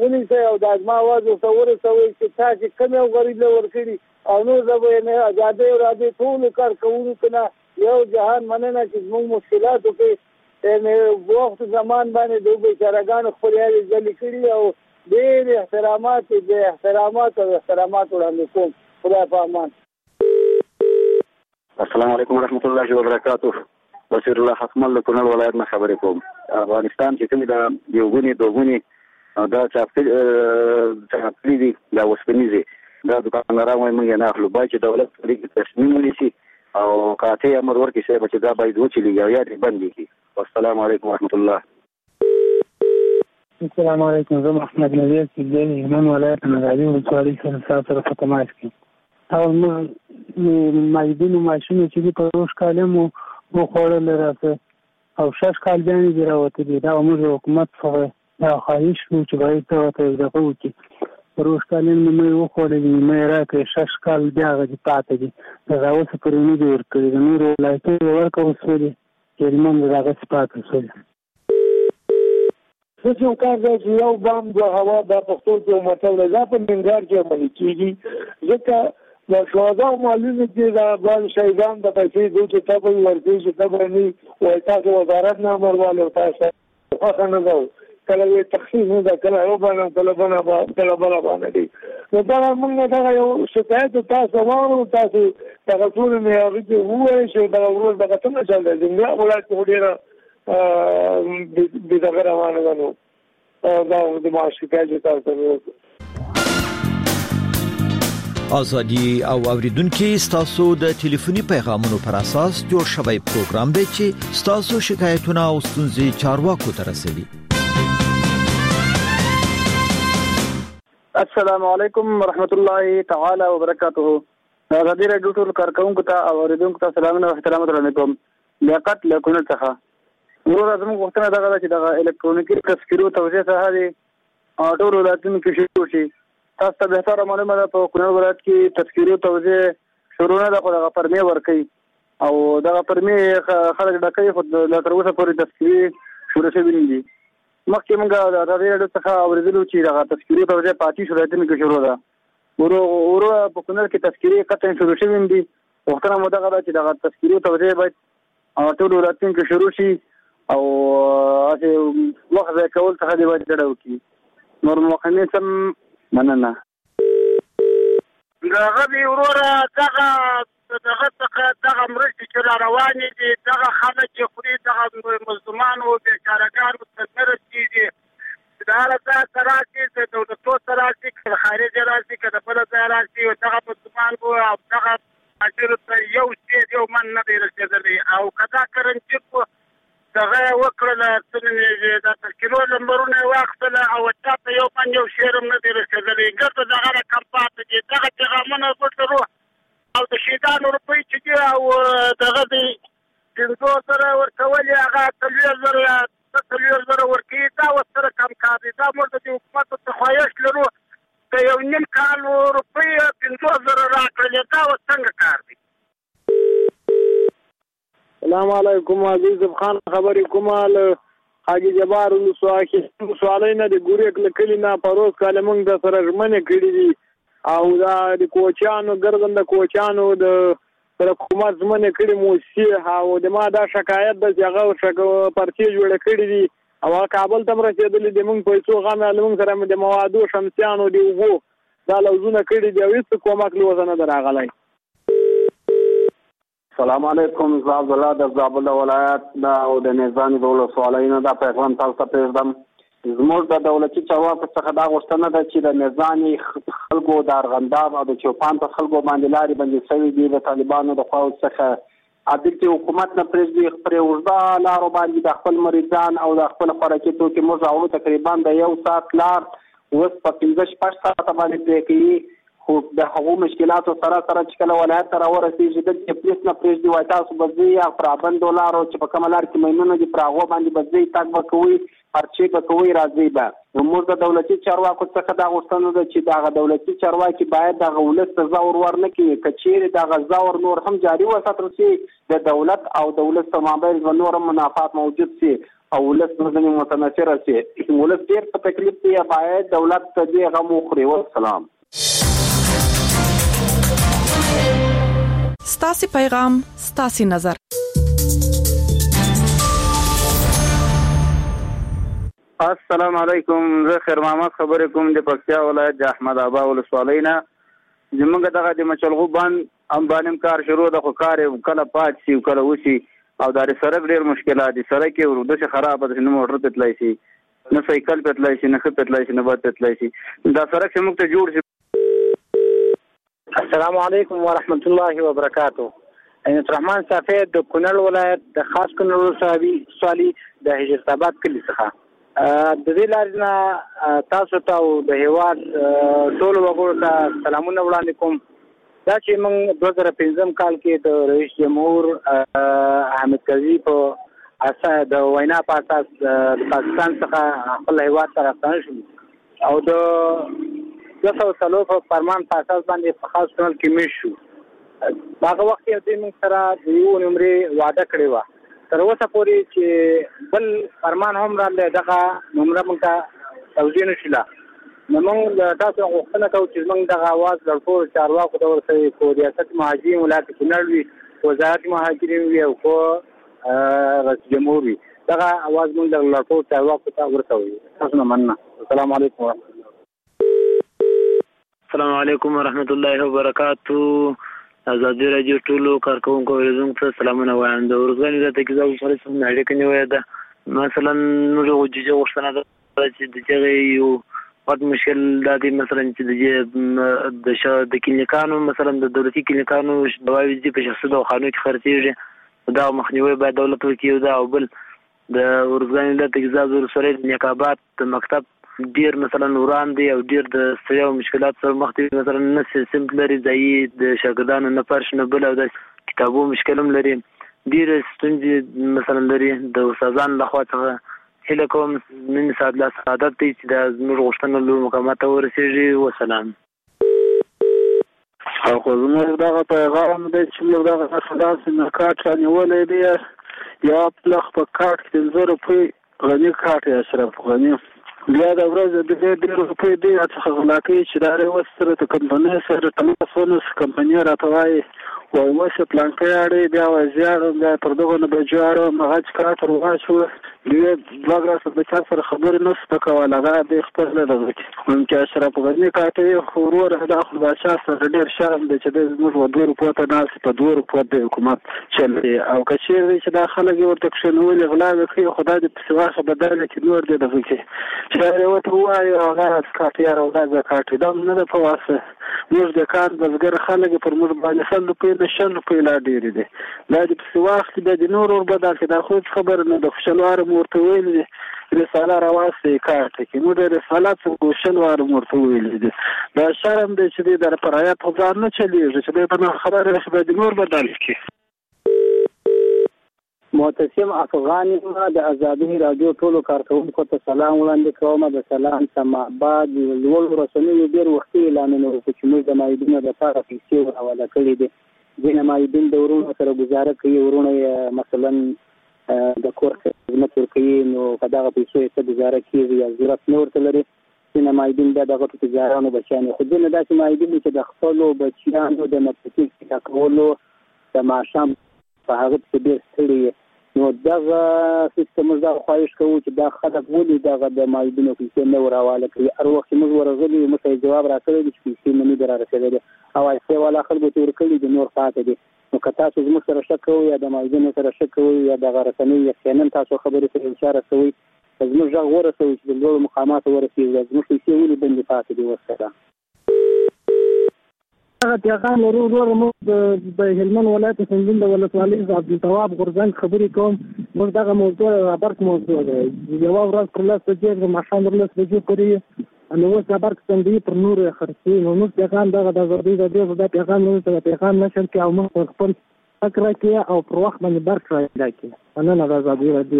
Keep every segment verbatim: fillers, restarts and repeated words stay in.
ونیسئ او دا زما اواز ورته ورسوئ چې تاسې کوم یو غریب له ورکړي او نور زه به یې ازادۍ او راځئ ټولو کارکوونکو نه یو جهان مننه چې زموږ مشکلاتو کې وخت زمان باندې د بیچارهګانو خپل یارې ځلې کړي او ډېر احترامات د احترامات او احترامات وړاندې کوم. خدای په امان. السلام علیکم ورحمۃ اللہ وبرکاتہ. بصیر الله حکمل له کونړ ولایت نه خبرې کوم. افغانستان چې کوم د یو غوني دوغوني دا چاپلي دي دا وسپنیزي دا دکانداران وايي موږ نه اخلو باید چې دولت پرې تصمیم ونیسي او قاطع امر ورکړي چې دا باید وچلېږي او یا دې بندې کړي. والسلام علیکم ورحمۃ الله. السلام علیکم. زه محمد نذیر چې د هلمند ولایت نادعلي ولسوالۍ سره ستاسو سره په تماس کې او موږ مایدینو ماشینو چې په روش کال مو وخوړل راته او شش کال بیا یې راوتلي دا موږ حکومت څخه دا خواهش وو چې باید ته دغه وکړي روش کال مو مې وخوړل مې راکړې شش کال بیا غږ پاتې دي دا اوس پرې نه دی ورکړي د نور ولایتونو ورکه وسولې چې هلمند دغه پاتې وسولې څه چې کار دی چې یو بام دوه هوا دا پښتو کې مطلب دی دا په ننګرهار کې عملي کېږي ځکه د شهدا معلومه کې دا افغان شهیدان د پیسې دوی چې تبه ورکړي چې تبه نه وایي تاسو وزارت نه امرواله او تاسو خوښه نه ده کله یې تخصیص نه ده کله یو باندې کله باندې کله بله باندې دي نو دا موږ دغه یو شکایت تاسو واورو تاسو دغه ټول مې هغه کې ووایي چې دغه ورور دغه څنګه چل دی ځینې ولایت کې ډېره د دغه روانه ده نو دا د ما شکایت تاسو وکړو. آزادی او اوریدونکو ستاسو د ټلیفوني پیغامونو پر اساس جوړ شوی پروګرام دی چې ستاسو شکایتونه او ستونزې چارواکو ته رسوي. السلام علیکم ورحمۃ اللہ تعالی وبرکاتہ. آزادی راډیو ټول کارکونکو ته او اوریدونکو ته سلامونه او احترامات وړاندې کوم. لیاقت له کونړ څخه نور زموږ وختونه دغه چې دغه الکترونیکي تذکیرو توزیع څخه دي ټول ولایتونو کې شروع شي. تاسو ته بهتره معلومه ده په کونړ ولایت کې تذکیرو توزیع شروع نه ده خو دغه پرمې ورکوي او دغه پرمې خلک ډکوي خو لا تر اوسه پورې تذکیرې شروع شوي نه دي. مخکې موږ د ازادي راډیو څخه اورېدلو چې دغه تذکیرو توزیع په اتیس ولایتونو کې شروع ده ورو ورو په کونړ کې تذکیرې قطعا شروع شوي نه دي. وختونه مو دغه ده چې دغه تذکیرو توزیع باید ټول ولایتونو کې شروع شي او هسې وخت ضایع کول څخه دې باید ډډه وکړي. نور موقعې سم مننه. دغه دې وروره دغه دغه څخه دغه مرستې چې را روانې دي دغه خلک چې خوري دغه مظلومانو بېچارهګانو ته نه رسېږي. د هر ځای ته راشي د دولتو ته راشي که د خارج راشي که د بله ځای راشي دغه مظلومانو او دغه مهاجرو ته یو شی یو من نه دی رسېدلی او که دا کرنچیک دغه یې وکړله څه نومېږي دا تذکیرو نمبرونه یې واخیستله او چا ته یو من یو شعر هم نه دی رسېدلی ګرده دغه رقم پاتې دي. دغه پیغامونه ورته او د شهیدانو روپۍ چې دي او دغه د پنځو زره ورکولې هغه څلوېښت زره یا څلوېښت زره ورکوي دا اوس سره کم کار دی. دا موږ د دې حکومت څخه خواهش لرو که یو نیم کال روپۍ پنځو زره راکړلې دا اوس څنګه کار دی. السلام علیکم عزیز خان خبرې کومه له حاجي جبار ولسوالۍ نه د ګورېک له کلي نه پروز کاله موږ د سره ژمنې کړي دي او دا د کوچیانو ګرځنده کوچیانو د سره حکومت ژمنې کړي موسسې او د ما دا شکایت ده چې هغه پرچې جوړې کړي دي او هغه کابل ته هم رسېدلي دي. موږ پیسو غم له موږ سره د موادو شمسیانو د اوبو دا لوزونه کړي دي او هېڅ کومک له اوسه نه ده راغلی. السلام علیکم. زه عبدالله د زابل ولایت دا او د نیزاني د ولسوالۍ نه دا پیغام تاسو ته پرېږدم. زموږ د دولتي چارواکو څخه دا غوښتنه ده چې د نیزاني خلکو د ارغنداب او د چوپان په خلکو باندې لارې بندې شوي دي د طالبانو د خواو څخه دلته حکومت نه پرېږدي پرې اوږده لارو باندې د خپل مریضان او د خپل خوراکي توکي موږ راوړو تقریبا د یو ساعت لار اوس په پنځه شپږ ساعته باندې پرې کوي خو د هغو مشکلاتو سره سره چې کله ولایت ته راورسېږي دلته پولیس نه پرېږدي وایي تاسو به ځئ یا پرابندو لارو چې په کومه لار کې میمونه دي پر هغو باندې به ځئ تګ به کوئ پرچې به کوئ راځئ به. زموږ د دولتي چارواکو څخه دا غوښتنه ده چې دغه دولتي چارواکي باید دغه ولس ته زور ور نه کړي که چیرې دغه زور نور هم جاري وساتل شي د دولت او د ولس په مابین به نور هم منافعات موجود شي او ولس ځنې متنفره شي. ولس ډېر په تکلیف دی، باید دولت ته دې غم وخوري. والسلام. ستاسې پیغام ستاسې نظر. السلام علیکم. زه خیر محمد خبرې کوم د پکتیا ولایت د احمد آبا ولسوالۍ نه. زمونږ دغه د مچلغو بند هم باندې کار شروع ده، خو کار کله پات شي کله وشي، او دا د سړک ډېر مشکلات دي. سړک یې داسې خراب ده چې نه موټر ته تللی شي، نه سایکل ته تللی شي، نه ښه ته تللی شي، نه بد ته تللی شي. دا سړک چې موږ ته جوړ شي. السلام علیکم ورحمت الله وبرکاتو. عینت الرحمن صافی د کونړ ولایت د خاص کونړ ولسوالۍ د حجرت آباد کلي څخه. د دې لارې نه تاسو ته او د هېواد ټولو وګړو ته سلامونه وړاندې کوم. دا چې موږ دوه زره پنځم کال کې د رئیس جمهور حامد کرزي په اساس د وینا په اساس د پاکستان څخه خپل هېواد ته راستانه شو، او د دوه سوه څلور په فرمان په اساس باندې په خاص کونړ کې میشت شو. هغه وخت کې دوی موږ سره د یو نمرې وعده کړې وه. تر اوسه پورې چې بل فرمان هم راغلی، دغه نمره موږ ته توجیه نه شوله. نو موږ له تاسو غوښتنه کوو چې زموږ دغه اواز له ټولو چارواکو ته ورسوي، خو ریاست مهاجرین ولایت کونړ وي، وزارت مهاجرین وي، او خو رئیس جمهور وي. دغه اواز موږ له ټولو چارواکو ته ورسوي. تاسو نه مننه. السلام علیکم ورحمت الله. السلام علیکم ورحمت الله وبرکاتو. ازادي راډیو ټولو کارکونکو اوریدونکو ته سلامونه وایم. د ورځې د تکیزو سره څنګه اړیکه نیولې ده؟ مثلا نور وجوجه غوښتنه ده چې د دغه یو وخت مشکل د دې مثلا چې د د کلینیکانو مثلا د دولتي کلینیکانو دواوی دي په شخصي دواخانو کې خرڅېږي، دا مخنیوي باید دولت وکړي. دا او بل د ورځې د تکیزو سره د نقابات د مکتب ډیر مثلا وران دي او ډیر د ستړیا او مشکلات سره مخ دي. مثلا نه سیستم لري ځای د شاګردانو نه فرش نه بل او د کتابو مشکل هم لري. ډیر ستونزې مثلا لري. د استادانو لخوا څخه هیله کوم نن ساعت لا سعادت دی چې د زموږ غوښتنو له مقامات ته ورسېږي. وسلام. خو زموږ دغه پیغام دی چې موږ دغه داسې نه کارت رانیولی دی، یا پلخ په کارت کې پنځه روپۍ غني کارت یا اشرف غني، بیا د ورځې د دې ډېر روپۍ دی څخه غلا کوي چې دا اوس سره د کمپنۍ سره تماس ونیسي. کمپنۍ راته وایي وایي اوس یې پلانکۍ اړوي، بیا وایي زه اړوم، بیا تر دغو نه بجو اړوم. هغه چې کار تر واچوه دوی دوه ګراسه د چا سره خبرې نه شو کولی، هغه دی خپله دغه کړي. چې اشرف غني کاته یې خو وروره دا خو بادشاه سره ډېر شرم دی چې دی زموږ دوه روپو ته ناست په دوه روپو د حکومت چلوي. او که چېرې دی چې دا خلک یې ورته کښېنولي غلاوې کوي، خو دا دې پسې واخه بدله چې نور دې دغه کړي. چې هغې ورته ووایي هغه کاټ یاره او دا زه کاټ دا نه ده په واسه. موږ د کار بزګر خلک پر موږ باندې سل روپۍ نه شل روپۍ لا ډېرې دي. دا دې پسې واخلي بیا دې نور ور بدل کړي. دا خو خبره نه ده. خو شل واره مو ورته ویلي دي رساله راواستئ کار ته کې. موږ د رساله څخه شل واره مو ورته ویلي دي. دا شرم دی چې دی در په رعایت خو ځان نه چلېږي چې دی په نه خبره راشي بیا دې نور بدل کړي. معتصم افغان د ازادي راډیو ټولو کارکونکو ته سلام وړاندې کوم. د سلام سمعباد لوړ رسنیو ډېر وختي اعلانونه وکړو چې موږ د مایدینو لپاره پیسې ورحواله کړي دي. ځینې مایدین د ورونو سره ګزاره کوي، ورونه مثلا د کور خدمت ورکوي، نو په دغه پیسو یې څه ګزاره کېږي یا ضرورت نه ورته لري. ځینې مایدین بیا دغه تجارانو بچیان خو ځینې داسې مایدین دي چې د خپلو بچیانو د مدرسې پیدا کولو د ماښام په هغه پسې ډېر ستړي وي. نو دغه سیستم موږ دغه خواهش کوو چې دا خلک ولې دغه د مایدینو پیسې نه ور حواله کوي. هر وخت چې موږ ورغلي موږ ته یې جواب راکړی دی چې پیسې مو نه دي را رسېدلې، او پیسې والا خلکو ته ورکړي دي، نور پاتې دي. نو که تاسو زموږ سره شک کوئ یا د مایدینو سره شک کوئ یا دغه رسنۍ یقینا تاسو خبرې سره اشاره کوئ، زموږ غږ ورسوئ چې د لوړو مقاماتو ورسېږي. زموږ پیسې ولې بندې پاتې دي. وسلام. هغه پیغام ورو ورو موږ د هلمند ولایت سنجین د ولسوالۍ د عبدالتواب غورځنګ خبرې کوم. موږ دغه موضوع برق موضوع دی. یوه ورځ پر لس بجې د ماښام پر لس بجې پورې نو اوس دا برق څنګه پر نور خرڅوي. نو موږ پیغام دغه د ازادۍ راډیو دا پیغام موږ ته پیغام نشر کړي او موږ خپل حق راکړي او پر وخت باندې برق راکړي. مننه د ازادۍ راډیو.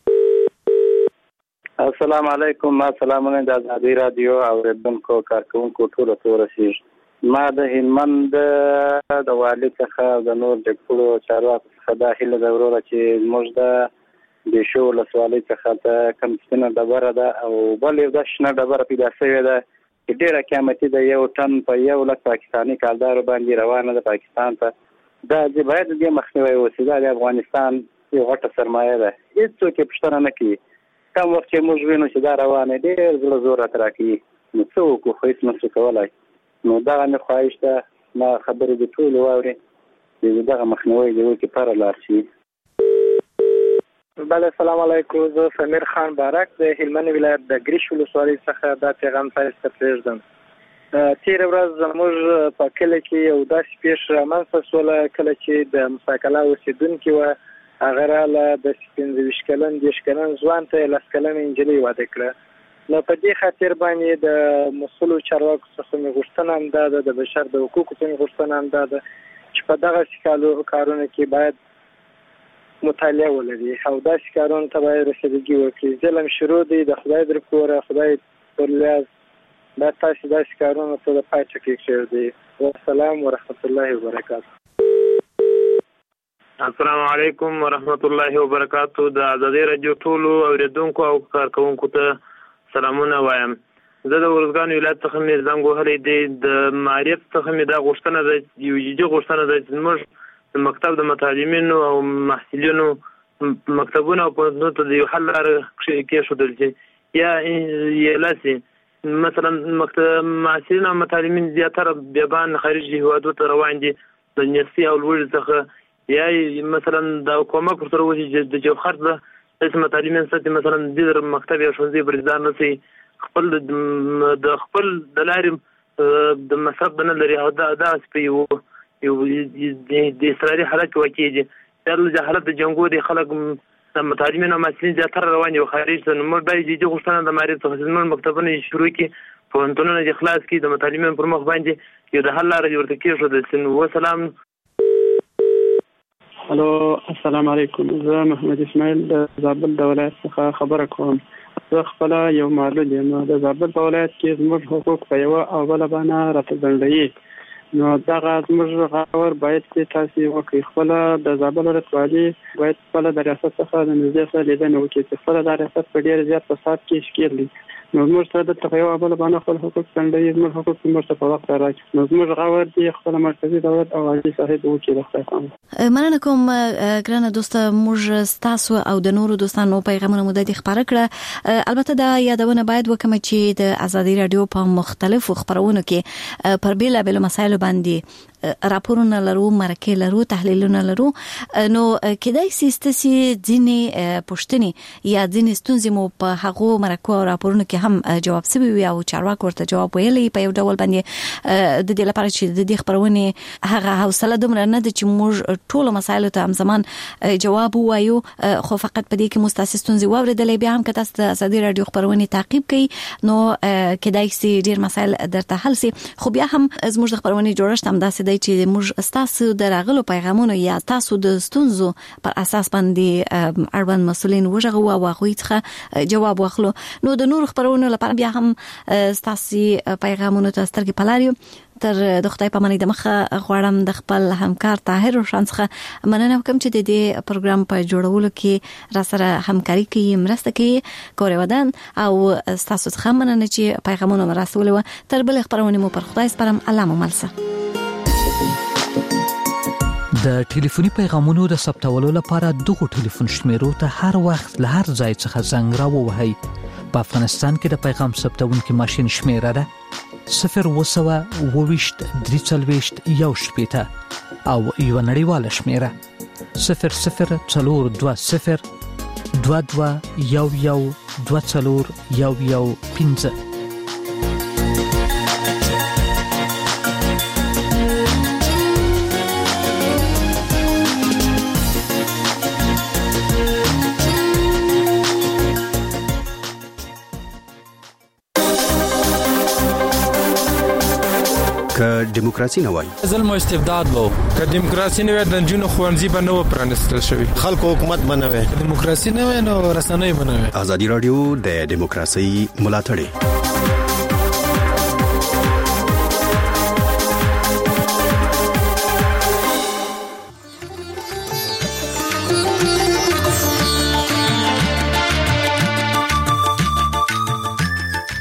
السلام علیکم. ما سلامونه د ازادۍ راډیو اوریدونکو کارکونکو ټولو ته ورسېږي. ما د هلمند د والي څخه د نور د ټولو چارواکو څخه دا هیله ده وروره چې موږ د د شو ولسوالۍ څخه ته کوم سپینه ډبره ده او بل یو د شنه ډبره پیدا شوې ده چې ډېره قیمتي ده، یو ټن په یو لک پاکستاني کالدارو باندې روانه ده پاکستان ته. دا چې باید د مخنیوي وشي، دا د افغانستان یو غټه سرمایه ده، هېڅوک یې پوښتنه نه کوي. کم وخت چې موږ وینو چې دا روانه ډېر زړه زور راته راکوي، نو څه وکړو، خو هېڅ نشو کولی. نو دغه مې خواهش ده ما خبرې د ټولې واورې چې دغه مخنیوی دې وکړي، پره لاړ شي. بله، السلام علیکم. زه سمیر خان بارک د هلمند ولایت د ګریش ولسوالۍ څخه دا پیغام تاسو ته پرېږدم. تېره ورځ زموږ په کلي کې یو داسې پیښه رامنځته شوله، کله چې د مساکلا اوسېدونکي وه، هغه راله د پنځه ویشت کلن دېرش کلن ځوان ته یې لس کلنه نجلۍ واده کړه. نو په دې خاطر باندې د مسؤلو چارواکو څخه مې غوښتنه همدا ده، د بشر د حقوقو څخه مې غوښتنه همدا ده چې په دغسې کارونو کې باید مطالعه ولري او داسې کارونو ته باید رسیدګي وکړي. ظلم شروع دی، د خدای در کوره، خدای پر لیاز باید تاسې داسې کارونو ته د پای ټکی کېږدئ. والسلام ورحمت الله وبرکاته. السلام علیکم ورحمت الله وبرکاته. د ازادي رادیو ټولو اوریدونکو او کارکونکو ته سلامونه وایم. زه د ارزګان ولایت څخه مې زنګ وهلی دی. د معارف څخه مې دا غوښتنه ده، یو جدي غوښتنه ده چې موږ د مکتب د متعلمینو او محصلینو مکتبونه او پوهنتونونو ته د یو حل لاره کېښودل شي، یا یلاسي مثلا مکتب محصلین او متعلمین زیاتره بیابان خارجي هېوادو ته روان دي د یونیورسټي او لوړې څخه، یا مثلا د کومک ورسره وشي چې د جوهر د داسې متعلمین ساتي، مثلا د مکتب یا ښوونځي پرېږدار نه شي، خپل د خپل د لارې د مصرف نه لري، او داسې په یو یو د اضطراري حالت کې واقع دي. دا د جهالت د جنګو دي، خلک د متعلمین او محصلین زیاتره روان دي خارج ته. نو موږ باید جدي غوښتنه د معارف څخه چې زموږ مکتبونه یې شروع کړي، پوهنتونونه یې خلاص کړي، د متعلمینو پر مخ باندې یو د حل لاره دې ورته کېښودل شي. نو وسلام. الو، السلام علیکم. زه محمد اسماعیل د زابل د ولایت څخه خبره کوم. زه خپله یو معلول یم. د زابل په ولایت کې زموږ حقوق په یوه او بله بانه راته ځنډوي. نو دغه زموږ غور باید چې تاسې وکړئ. خپله د زابل ولسوالي باید خپله د ریاست څخه د نږدې سره لیدنه وکړي چې خپله دا ریاست په ډېر زیات فساد کې ښکېل دی. نو زموږ سره دلته په یوه او بله بانه خپل حقوق ځنډوي، زموږ حقوق زموږ ته په وخت راکړي. نو زموږ غور دی خپله مرکزي دولت او عاجي صاحب وکړي. د خدای پامه. مننه کوم ګرانه دوسته. موږ ستاسو او د نورو دوستانو پیغامونه مو د دې خپاره کړه. البته دا یادونه باید وکړم چې د ازادي رادیو په مختلفو خبرونو کې پر بیلابیلو مسایلو باندې راپورونه لرو، مرکې لرو، تحلیلونه لرو. نو کېدای شي ستاسو ځینې پوښتنې یا ځینې ستونزې مو په هغو مرکو او راپورونو کې هم جواب شوي وي او چارواکو ورته جواب ویلی په یو ډول باندې، د دې لپاره چې د دې خبرونې هغه حوصله دومره نه ده چې موږ ټولو مسایلو ته همزمان جواب ووایو، خو فقط په دې کې مو ستاسو ستونزې واورېدلې. بیا هم که تاسو د ازادي رادیو خبرونې تعقیب کړئ نو کېدای شي ډېر مسایل درته حل شي. خو بیا هم زموږ د خبرونې جوړښت همداسې دی چې موږ ستاسو د راغلو پیغامونو یا تاسو د ستونزو پر اساس باندې اړوند مسؤلین وژغو او هغوی څخه جواب واخلو. نو د نورو خبرونو لپاره بیا هم ستاسو پیغامونو ته سترګې په لار یو. تر د خدای په امان د مخه غواړم د خپل همکار طاهر روشن څخه مننه وکړم چې د دې پروګرام په جوړولو کې را سره همکاري کوي، مرسته کوي. کورې ودان او ستاسو څخه مننه چې پیغامونه مو راسولي وو. تر بلې خبرونې مو پر خدای سپارم. الله مو مل شه. د ټلیفوني پیغامونو د ثبتولو لپاره دغه ټلیفون شمیرو ته هر وخت له هر ځای څخه زنګ راووهئ. په افغانستان کې د پیغام ثبتونکي ماشین شمیره ده صفر اووه سوه اووه ویشت درې څلوېښت یو شپېته او یوه نړیواله شمیره صفر صفر څلور دوه صفر دوه دوه یو یو دوه څلور یو یو پنځه. که دیموکراسي نه وای ظلم او استبداد وو، که دیموکراسي نه وای د جنونو خوانځي به نه و پرانستل شوی، خلکو حکومت به نه وای، دیموکراسي نه وای نو رسنۍ به نه وای. ازادي رادیو د دیموکراسي ملاتړ